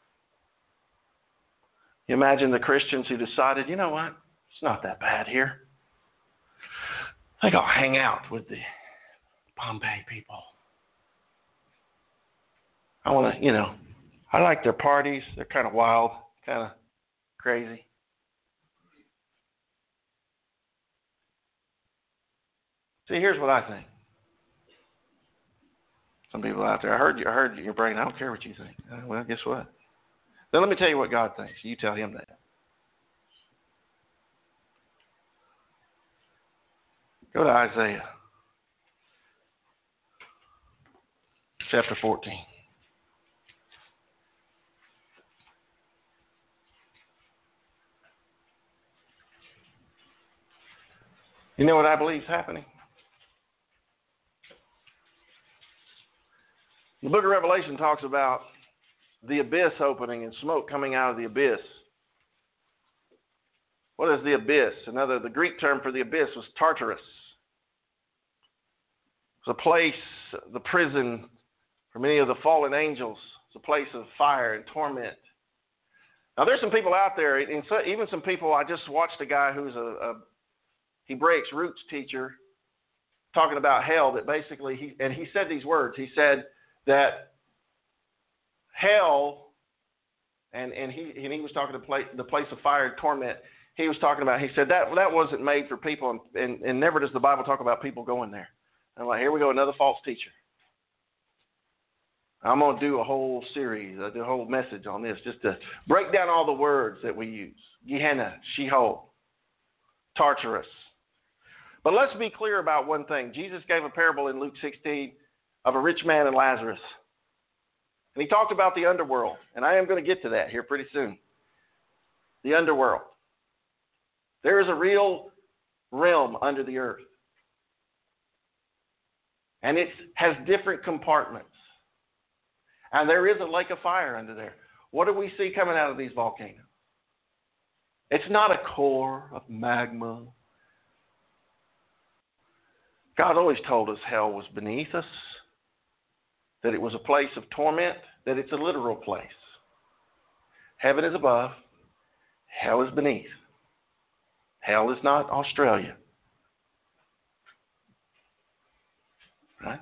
You imagine the Christians who decided, you know what, it's not that bad here. I think I'll hang out with the Pompeii people. I want to, you know, I like their parties. They're kind of wild, kind of crazy. See, here's what I think. Some people out there, I heard you, I heard your brain. I don't care what you think. Uh, well, guess what? Then let me tell you what God thinks. You tell him that. Go to Isaiah chapter fourteen. You know what I believe is happening? The book of Revelation talks about the abyss opening and smoke coming out of the abyss. What is the abyss? Another, the Greek term for the abyss was Tartarus. It's a place, the prison for many of the fallen angels. It's a place of fire and torment. Now, there's some people out there, and so, even some people, I just watched a guy who's a, a Hebraics roots teacher talking about hell, that basically, he and he said these words. He said that hell, and, and, he, and he was talking to play, the place of fire and torment, he was talking about, he said that that wasn't made for people, and, and, and never does the Bible talk about people going there. And I'm like, here we go, another false teacher. I'm going to do a whole series, a whole message on this, just to break down all the words that we use. Gehenna, Sheol, Tartarus. But let's be clear about one thing. Jesus gave a parable in Luke sixteen of a rich man and Lazarus. And he talked about the underworld. And I am going to get to that here pretty soon. The underworld. There is a real realm under the earth. And it has different compartments. And there is a lake of fire under there. What do we see coming out of these volcanoes? It's not a core of magma. God always told us hell was beneath us, that it was a place of torment, that it's a literal place. Heaven is above, hell is beneath. Hell is not Australia. Right?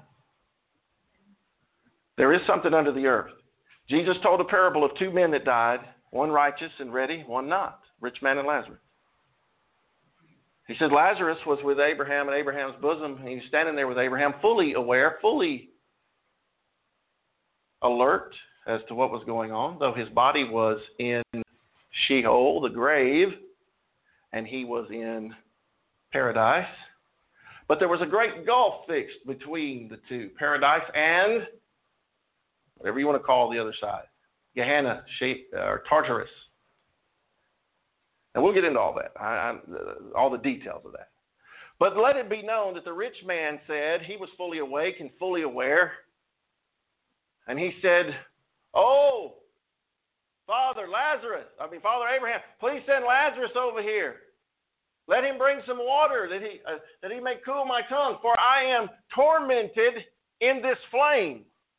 There is something under the earth. Jesus told a parable of two men that died, one righteous and ready, one not, rich man and Lazarus. He said Lazarus was with Abraham in Abraham's bosom, and he was standing there with Abraham, fully aware, fully alert as to what was going on, though his body was in Sheol, the grave, and he was in paradise. But there was a great gulf fixed between the two, paradise and whatever you want to call the other side, Gehenna, or Tartarus. And we'll get into all that, I, I, all the details of that. But let it be known that the rich man said, he was fully awake and fully aware, and he said, oh, Father Lazarus, I mean, Father Abraham, please send Lazarus over here. Let him bring some water that he, uh, that he may cool my tongue, for I am tormented in this flame.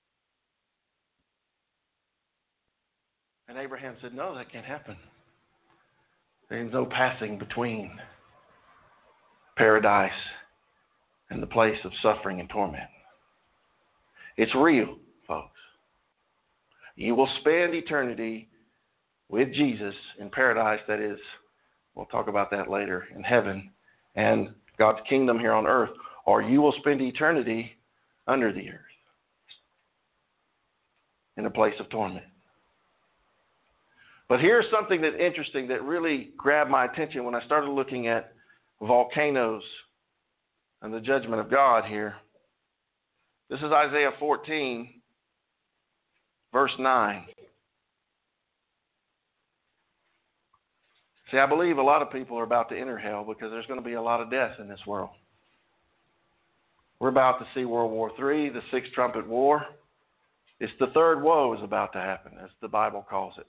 And Abraham said, no, that can't happen. There's no passing between paradise and the place of suffering and torment. It's real, folks. You will spend eternity with Jesus in paradise, that is, we'll talk about that later, in heaven, and God's kingdom here on earth, or you will spend eternity under the earth in a place of torment. But here's something that's interesting that really grabbed my attention when I started looking at volcanoes and the judgment of God here. This is Isaiah fourteen, verse nine. See, I believe a lot of people are about to enter hell because there's going to be a lot of death in this world. We're about to see World War Three, the sixth trumpet war. It's the third woe is about to happen, as the Bible calls it.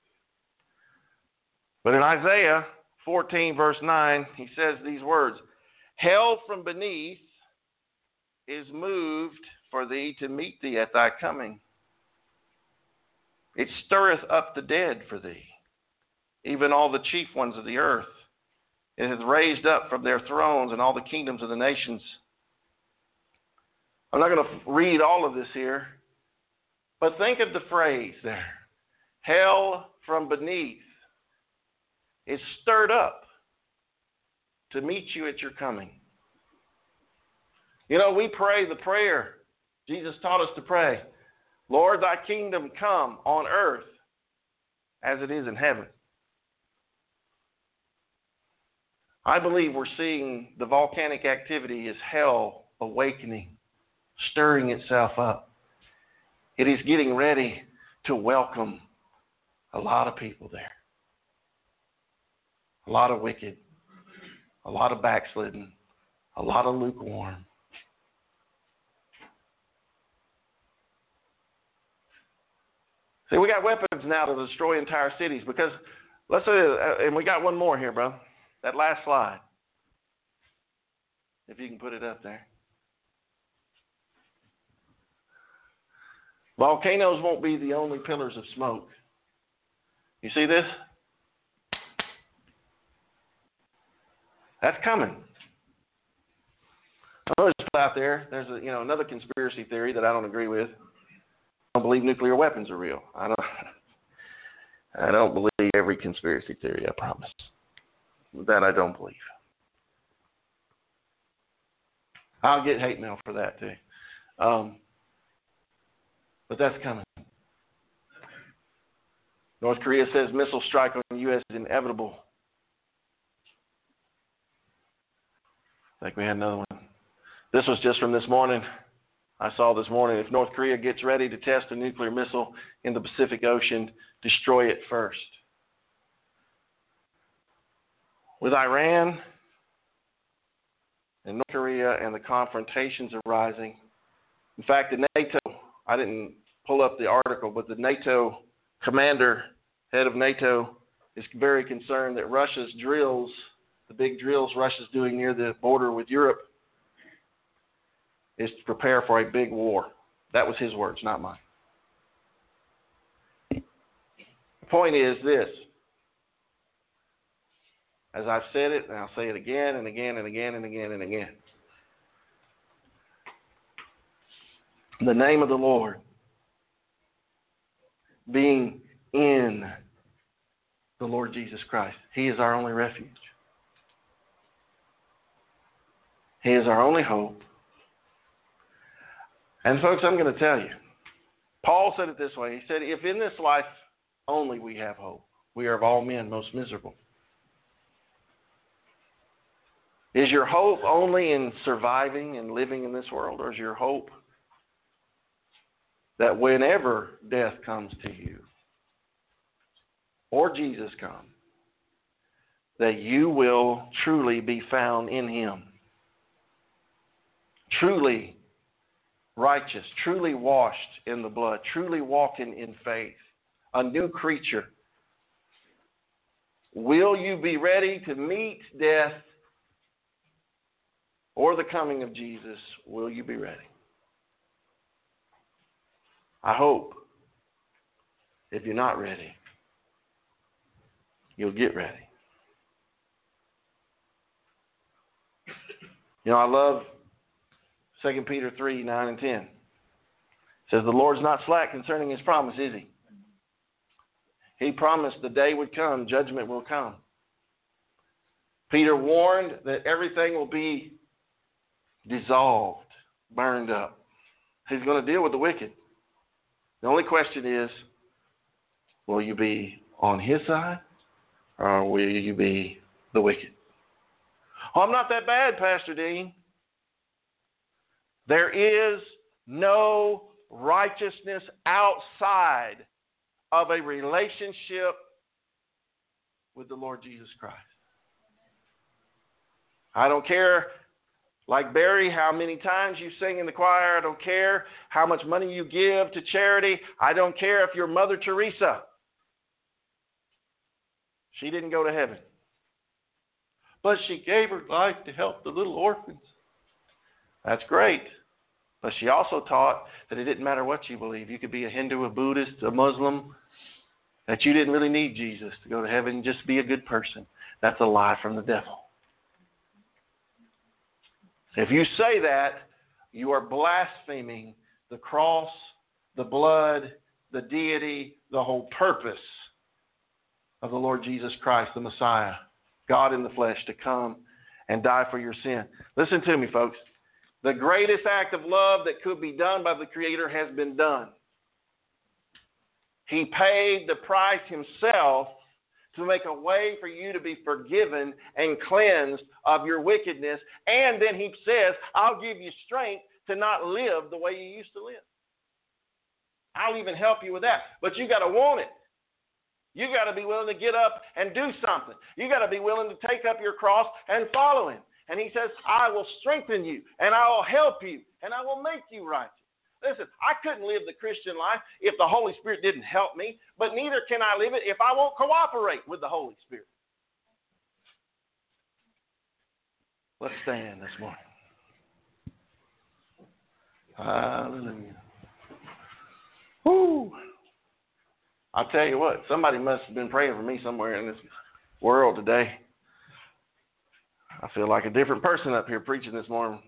But in Isaiah fourteen, verse nine, he says these words, hell from beneath is moved for thee to meet thee at thy coming. It stirreth up the dead for thee, even all the chief ones of the earth. It hath raised up from their thrones and all the kingdoms of the nations. I'm not going to read all of this here, but think of the phrase there. Hell from beneath is stirred up to meet you at your coming. You know, we pray the prayer Jesus taught us to pray. Lord, thy kingdom come on earth as it is in heaven. I believe we're seeing the volcanic activity as hell awakening, stirring itself up. It is getting ready to welcome a lot of people there. A lot of wicked, a lot of backslidden, a lot of lukewarm. See, we got weapons now to destroy entire cities because, let's say, uh, and we got one more here, bro. That last slide. If you can put it up there. Volcanoes won't be the only pillars of smoke. You see this? That's coming. There's out there. There's a, you know another conspiracy theory that I don't agree with. I don't believe nuclear weapons are real. I don't. I don't believe every conspiracy theory. I promise. That I don't believe. I'll get hate mail for that too. Um, but that's coming. North Korea says missile strike on the U S is inevitable. I think we had another one. This was just from this morning. I saw this morning. If North Korea gets ready to test a nuclear missile in the Pacific Ocean, destroy it first. With Iran and North Korea and the confrontations arising. In fact, the NATO, I didn't pull up the article, but the NATO commander, head of NATO, is very concerned that Russia's drills, the big drills Russia's doing near the border with Europe, is to prepare for a big war. That was his words, not mine. The point is this. As I've said it, and I'll say it again and again and again and again and again. The name of the Lord being in the Lord Jesus Christ. He is our only refuge. He is our only hope. And folks, I'm going to tell you, Paul said it this way. He said, if in this life only we have hope, we are of all men most miserable. Is your hope only in surviving and living in this world, or is your hope that whenever death comes to you, or Jesus comes, that you will truly be found in Him? Truly righteous, truly washed in the blood, truly walking in faith, a new creature. Will you be ready to meet death or the coming of Jesus? Will you be ready? I hope if you're not ready, you'll get ready. You know, I love Second Peter three, nine and ten. It says, the Lord's not slack concerning His promise, is He? He promised the day would come, judgment will come. Peter warned that everything will be dissolved, burned up. He's going to deal with the wicked. The only question is, will you be on His side, or will you be the wicked? Oh, I'm not that bad, Pastor Dean. There is no righteousness outside of a relationship with the Lord Jesus Christ. I don't care, like Barry, how many times you sing in the choir. I don't care how much money you give to charity. I don't care if you're Mother Teresa. She didn't go to heaven. But she gave her life to help the little orphans. That's great. But she also taught that it didn't matter what you believe. You could be a Hindu, a Buddhist, a Muslim, that you didn't really need Jesus to go to heaven. Just be a good person. That's a lie from the devil. If you say that, you are blaspheming the cross, the blood, the deity, the whole purpose of the Lord Jesus Christ, the Messiah, God in the flesh, to come and die for your sin. Listen to me, folks. The greatest act of love that could be done by the Creator has been done. He paid the price Himself to make a way for you to be forgiven and cleansed of your wickedness. And then He says, I'll give you strength to not live the way you used to live. I'll even help you with that. But you got to want it. You got to be willing to get up and do something. You got to be willing to take up your cross and follow Him. And He says, I will strengthen you, and I will help you, and I will make you righteous. Listen, I couldn't live the Christian life if the Holy Spirit didn't help me, but neither can I live it if I won't cooperate with the Holy Spirit. Let's stand this morning. Hallelujah. Whoo. I'll tell you what, somebody must have been praying for me somewhere in this world today. I feel like a different person up here preaching this morning.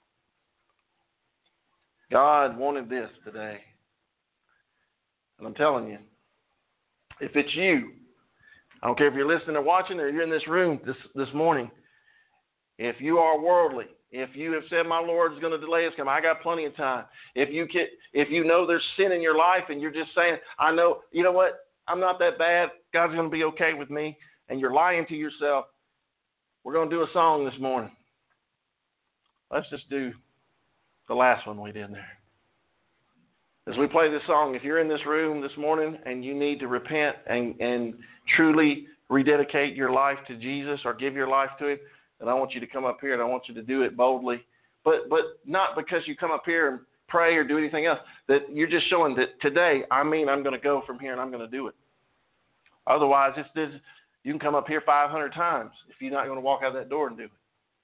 God wanted this today. And I'm telling you, if it's you, I don't care if you're listening or watching or you're in this room this, this morning, if you are worldly, if you have said, my Lord is going to delay his coming, I got plenty of time. If you can, if you know there's sin in your life and you're just saying, I know, you know what, I'm not that bad, God's going to be okay with me, and you're lying to yourself, we're going to do a song this morning. Let's just do the last one we did there. As we play this song, if you're in this room this morning and you need to repent and, and truly rededicate your life to Jesus or give your life to him, then I want you to come up here and I want you to do it boldly. But but not because you come up here and pray or do anything else. That you're just showing that today, I mean, I'm going to go from here and I'm going to do it. Otherwise, it's this, you can come up here five hundred times if you're not going to walk out that door and do it.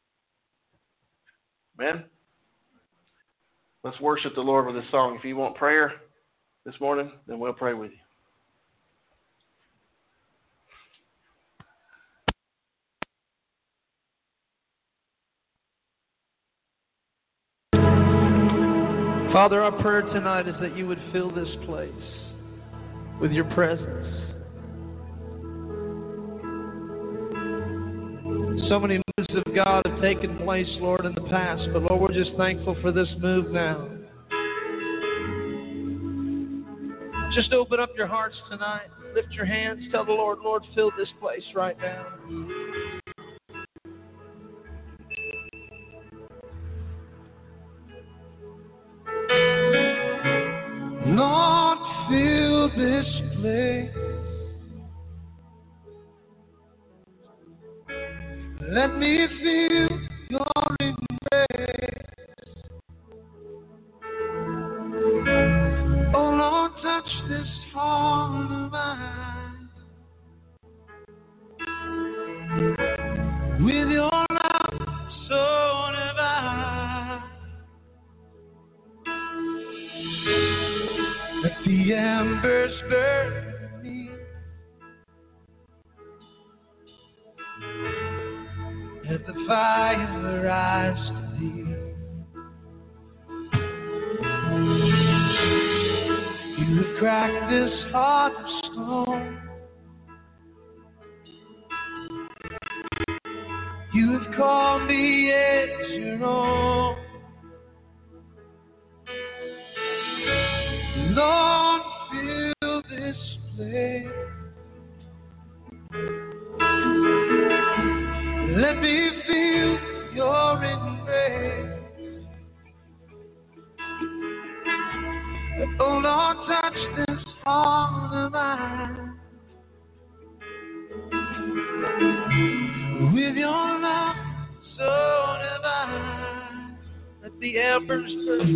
Amen? Let's worship the Lord with this song. If you want prayer this morning, then we'll pray with you. Father, our prayer tonight is that you would fill this place with your presence. So many moves of God have taken place, Lord, in the past, but Lord, we're just thankful for this move now. Just open up your hearts tonight. Lift your hands. Tell the Lord, Lord, fill this place right now. Lord, fill this place. Let me feel your embrace. Oh Lord, touch this heart of mine with your love so divine. Let the embers burn me. Let the fire rise to thee. You have cracked this heart of stone. You have called me as your own. Lord, fill this place. Let me feel your embrace. Oh Lord, touch this heart of mine with your love so divine. Let the embers burn,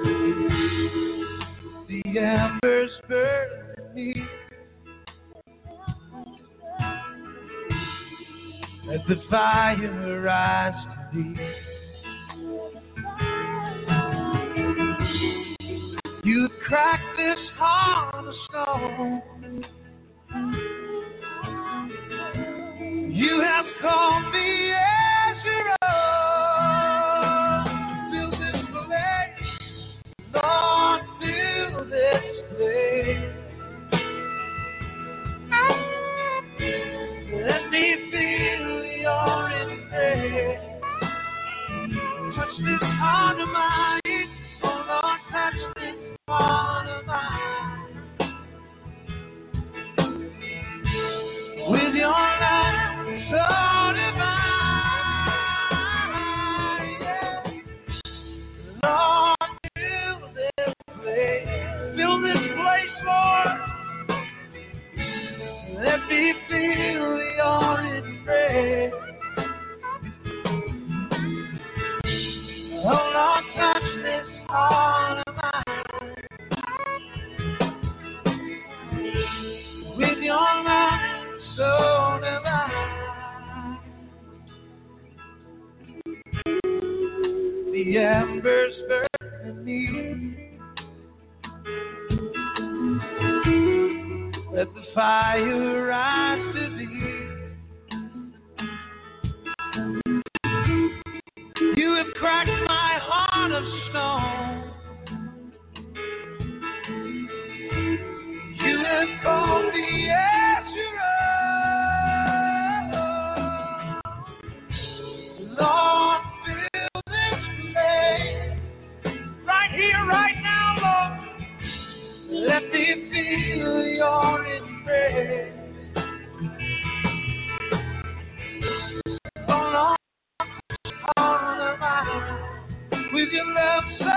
the embers burn me. Let the fire rise to thee. You've cracked this heart of stone. You have called me as your own. Fill this place, Lord, fill this place. Let me feel your embrace. Touch this heart of mine, oh Lord, touch this heart of mine. With your love so divine, yeah. Lord, fill this place, fill this place, Lord. Let me feel your embrace. Oh Lord, touch this heart of mine the embers burn me. Let the fire rise to thee. You have cracked my heart of stone. You have called me as your own. Lord, fill this place. Right here, right now, Lord. Let me feel your embrace. Oh, Lord. With your love so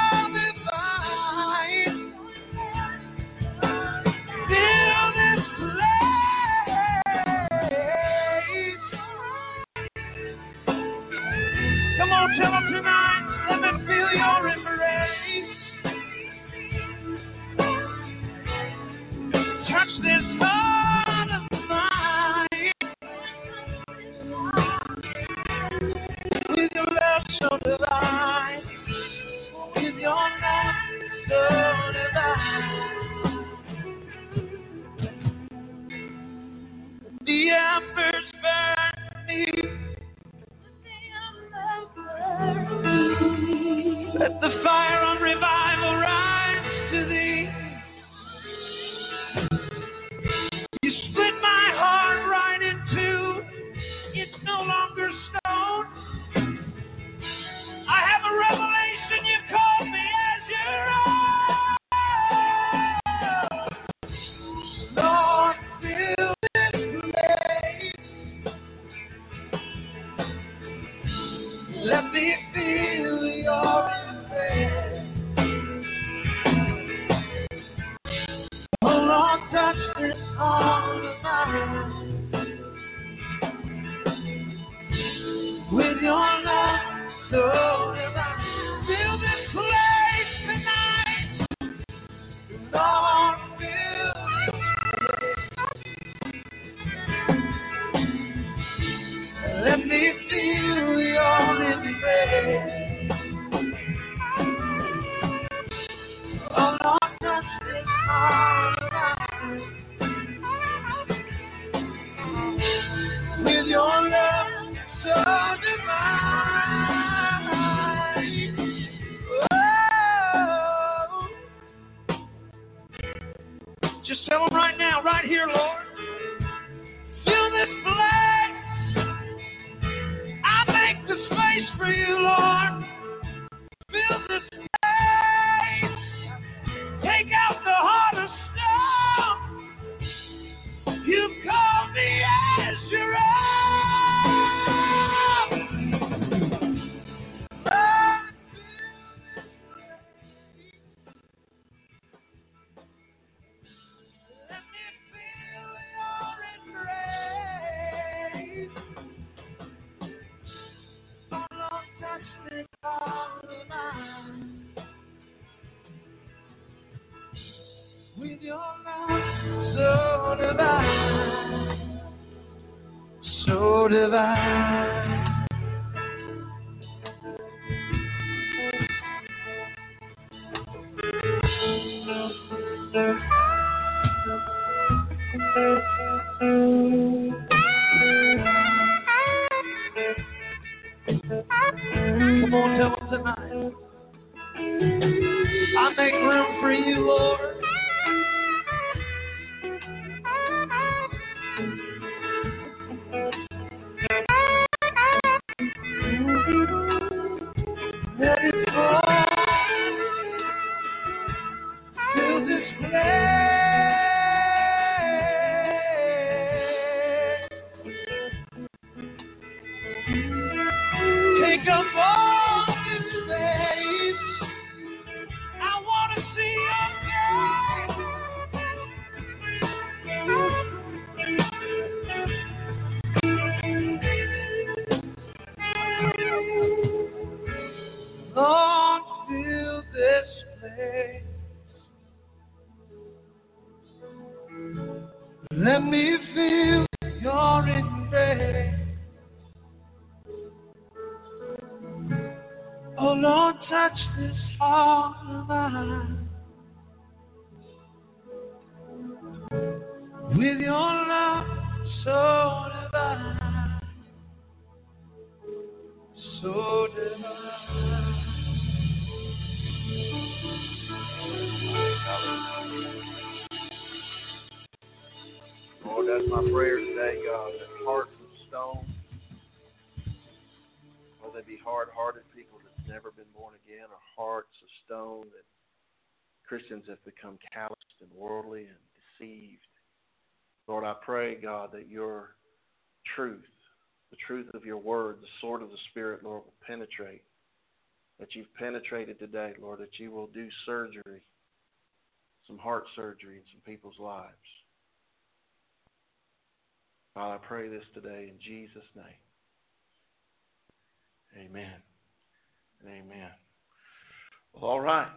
divine, fill this place. Come on, tell them tonight, let me feel your embrace. Touch this heart of mine. With your love so divine, with your love so divine, the embers burn me. Let the fire of revival rise to thee. You split my heart right in two. It's no longer stone. I have a revelation, you called me as your own. Lord, fill this place. Let me feel your embrace. Oh Lord, touch this heart of mine. With your love so divine, fill this place tonight. Lord, fill this place. Let me feel your embrace. Oh Lord, touch this heart of mine. With your love so divine. Oh. Just tell them right now, right here, Lord. Fill this place. I make the space for you, Lord. Fill this place. Take out the heart of stone. You've called me as your own. With your love so divine, so divine. Come on, tell them tonight. I make room for you, Lord. Let it fall. Fill this place. Take up all this space. I want to see your face. Lord, fill this place. Let me feel your embrace. Oh Lord. Lord, touch this heart of mine with your love so divine, so divine. Lord, that's my prayer today, God, that hearts of stone, or they be hard-hearted people that's never been born again, or hearts of stone that Christians have become calloused and worldly and deceived. Lord, I pray, God, that your truth, the truth of your word, the sword of the Spirit, Lord, will penetrate, that you've penetrated today, Lord, that you will do surgery, some heart surgery in some people's lives. God, I pray this today in Jesus' name. Amen. And amen. Well, all right.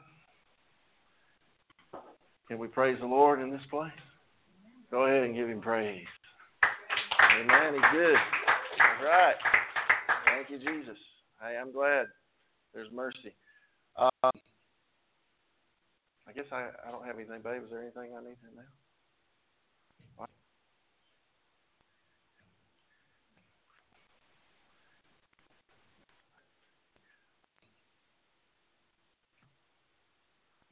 Can we praise the Lord in this place? Go ahead and give him praise. Amen. He's good. All right. Thank you, Jesus. Hey, I'm glad there's mercy. Um, I guess I, I don't have anything, babe. Is there anything I need to know?